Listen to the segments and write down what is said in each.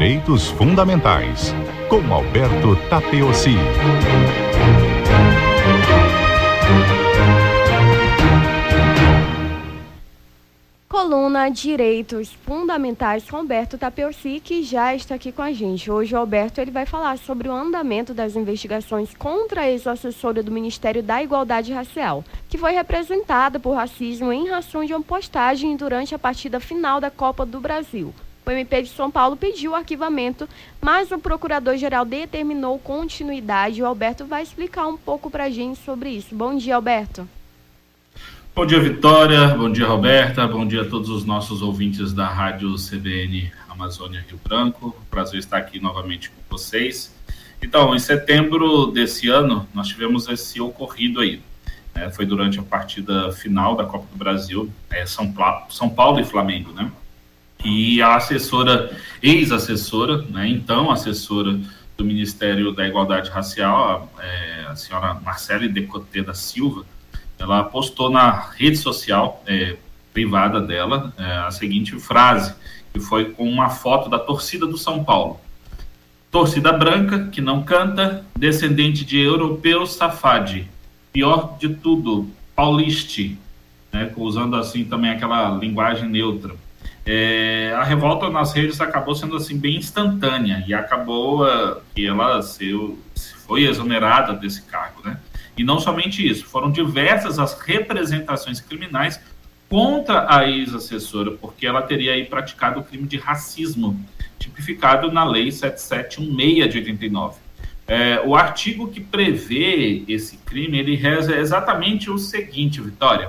Direitos Fundamentais, com Alberto Tapeossi. Coluna Direitos Fundamentais com Alberto Tapeossi, que já está aqui com a gente. Hoje o Alberto ele vai falar sobre o andamento das investigações contra a ex-assessora do Ministério da Igualdade Racial, que foi representada por racismo em razão de uma postagem durante a partida final da Copa do Brasil. O MP de São Paulo pediu o arquivamento, mas o procurador-geral determinou continuidade. O Alberto vai explicar um pouco para a gente sobre isso. Bom dia, Alberto. Bom dia, Vitória. Bom dia, Roberta. Bom dia a todos os nossos ouvintes da Rádio CBN Amazônia Rio Branco. Prazer estar aqui novamente com vocês. Então, em setembro desse ano, nós tivemos esse ocorrido aí. Foi durante a partida final da Copa do Brasil, São Paulo e Flamengo, né? E a assessora, ex-assessora, então assessora do Ministério da Igualdade Racial, a senhora Marcele Decoté da Silva, ela postou na rede social privada dela a seguinte frase, que foi com uma foto da torcida do São Paulo. Torcida branca, que não canta, descendente de europeu safade, pior de tudo, pauliste, usando assim também aquela linguagem neutra. A revolta nas redes acabou sendo assim bem instantânea e acabou que ela foi exonerada desse cargo, né? E não somente isso, foram diversas as representações criminais contra a ex-assessora, porque ela teria aí praticado o crime de racismo, tipificado na Lei 7716 de 89. O artigo que prevê esse crime, ele reza exatamente o seguinte, Vitória: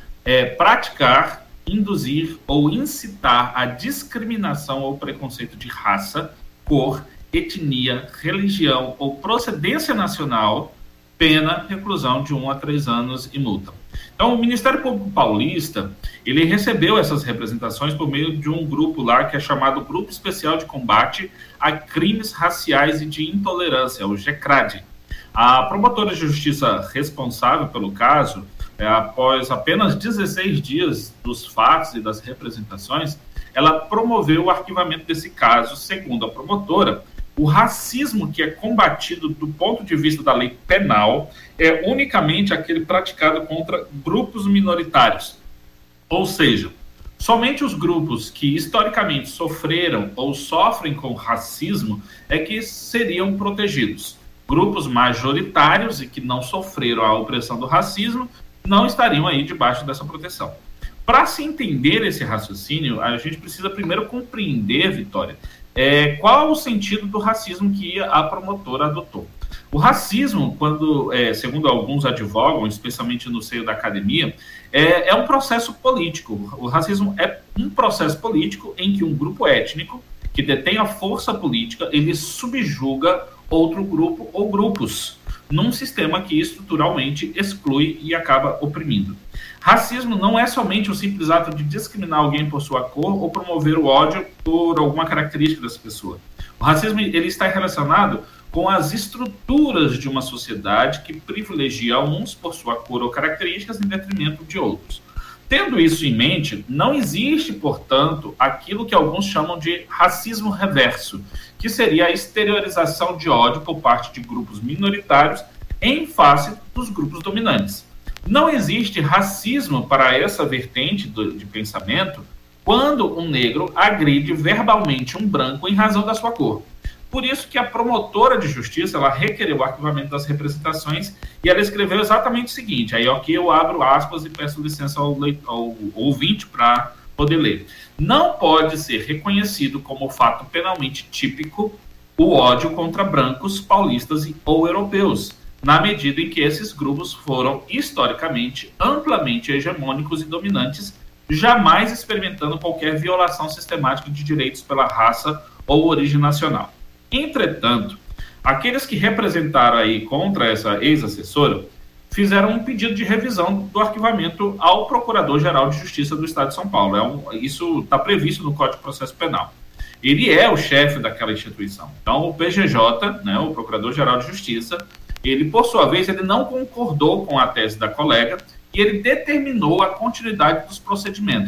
praticar, induzir ou incitar a discriminação ou preconceito de raça, cor, etnia, religião ou procedência nacional, pena, reclusão de 1 a 3 anos e multa. Então, o Ministério Público Paulista, ele recebeu essas representações por meio de um grupo lá que é chamado Grupo Especial de Combate a Crimes Raciais e de Intolerância, o GECRAD. A promotora de justiça responsável pelo caso, após apenas 16 dias dos fatos e das representações, ela promoveu o arquivamento desse caso. Segundo a promotora, o racismo que é combatido do ponto de vista da lei penal é unicamente aquele praticado contra grupos minoritários. Ou seja, somente os grupos que historicamente sofreram ou sofrem com racismo é que seriam protegidos. Grupos majoritários e que não sofreram a opressão do racismo não estariam aí debaixo dessa proteção. Para se entender esse raciocínio, a gente precisa primeiro compreender, Vitória, qual o sentido do racismo que a promotora adotou. O racismo, segundo alguns advogam, especialmente no seio da academia, é um processo político. O racismo é um processo político em que um grupo étnico que detém a força política, ele subjuga outro grupo ou grupos, num sistema que estruturalmente exclui e acaba oprimindo. Racismo não é somente o simples ato de discriminar alguém por sua cor ou promover o ódio por alguma característica dessa pessoa. O racismo ele está relacionado com as estruturas de uma sociedade que privilegia uns por sua cor ou características em detrimento de outros. Tendo isso em mente, não existe, portanto, aquilo que alguns chamam de racismo reverso, que seria a exteriorização de ódio por parte de grupos minoritários em face dos grupos dominantes. Não existe racismo para essa vertente de pensamento quando um negro agride verbalmente um branco em razão da sua cor. Por isso que a promotora de justiça, ela requereu o arquivamento das representações e ela escreveu exatamente o seguinte, aí aqui eu abro aspas e peço licença ao ouvinte para poder ler. Não pode ser reconhecido como fato penalmente típico o ódio contra brancos, paulistas ou europeus, na medida em que esses grupos foram, historicamente, amplamente hegemônicos e dominantes, jamais experimentando qualquer violação sistemática de direitos pela raça ou origem nacional. Entretanto, aqueles que representaram aí contra essa ex-assessora fizeram um pedido de revisão do arquivamento ao Procurador-Geral de Justiça do Estado de São Paulo. Isso está previsto no Código de Processo Penal. Ele é o chefe daquela instituição. Então, o PGJ, o Procurador-Geral de Justiça, ele, por sua vez, ele não concordou com a tese da colega e ele determinou a continuidade dos procedimentos.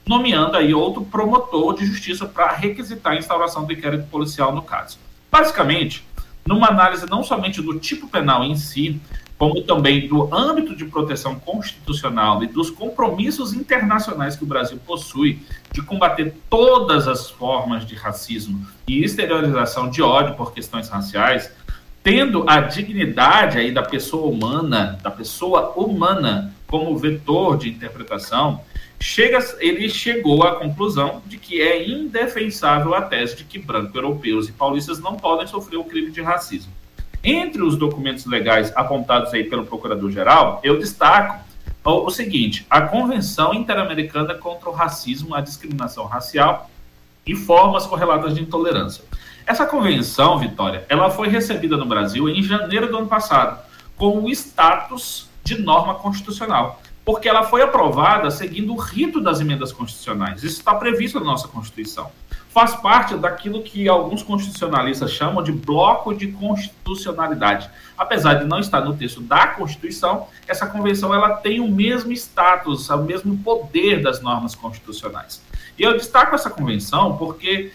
nomeando aí outro promotor de justiça para requisitar a instauração do inquérito policial no caso. Basicamente, numa análise não somente do tipo penal em si, como também do âmbito de proteção constitucional e dos compromissos internacionais que o Brasil possui de combater todas as formas de racismo e exteriorização de ódio por questões raciais, tendo a dignidade aí da pessoa humana como vetor de interpretação, ele chegou à conclusão de que é indefensável a tese de que brancos, europeus e paulistas não podem sofrer o crime de racismo. Entre os documentos legais apontados aí pelo Procurador-Geral, eu destaco o seguinte: a Convenção Interamericana contra o Racismo, a Discriminação Racial e Formas Correlatas de Intolerância. Essa convenção, Vitória, ela foi recebida no Brasil em janeiro do ano passado, com o status de norma constitucional, porque ela foi aprovada seguindo o rito das emendas constitucionais. Isso está previsto na nossa Constituição. Faz parte daquilo que alguns constitucionalistas chamam de bloco de constitucionalidade. Apesar de não estar no texto da Constituição, essa convenção ela tem o mesmo status, o mesmo poder das normas constitucionais. E eu destaco essa convenção porque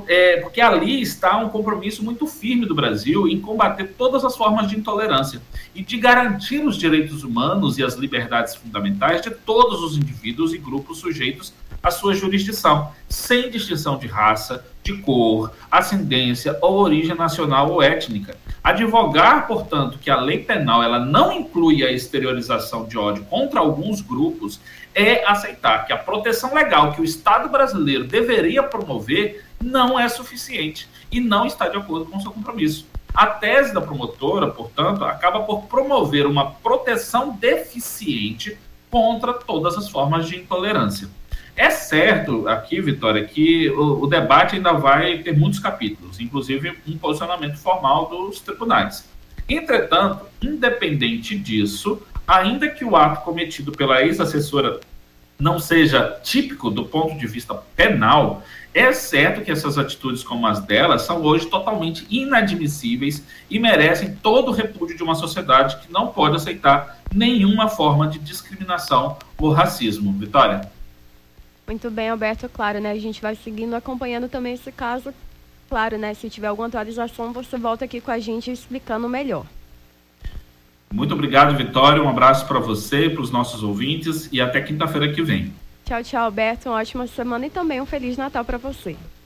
ali está um compromisso muito firme do Brasil em combater todas as formas de intolerância e de garantir os direitos humanos e as liberdades fundamentais de todos os indivíduos e grupos sujeitos à sua jurisdição, sem distinção de raça, de cor, ascendência ou origem nacional ou étnica. Advogar, portanto, que a lei penal ela não inclui a exteriorização de ódio contra alguns grupos é aceitar que a proteção legal que o Estado brasileiro deveria promover não é suficiente e não está de acordo com o seu compromisso. A tese da promotora, portanto, acaba por promover uma proteção deficiente contra todas as formas de intolerância. É certo aqui, Vitória, que o debate ainda vai ter muitos capítulos, inclusive um posicionamento formal dos tribunais. Entretanto, independente disso, ainda que o ato cometido pela ex-assessora não seja típico do ponto de vista penal, é certo que essas atitudes como as dela são hoje totalmente inadmissíveis e merecem todo o repúdio de uma sociedade que não pode aceitar nenhuma forma de discriminação ou racismo. Vitória? Muito bem, Alberto, claro, né? A gente vai seguindo, acompanhando também esse caso. Claro, né? Se tiver alguma atualização, você volta aqui com a gente explicando melhor. Muito obrigado, Vitória. Um abraço para você e para os nossos ouvintes e até quinta-feira que vem. Tchau, tchau, Alberto. Uma ótima semana e também um Feliz Natal para você.